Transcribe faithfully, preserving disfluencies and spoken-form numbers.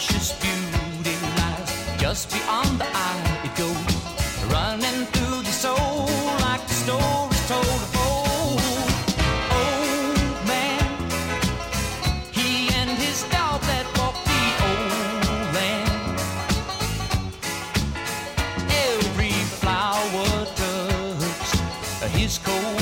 precious beauty lies just beyond the eye. It goes running through the soul like the story's told. Oh, old man, he and his dog that walked the old land. Every flower touched his cold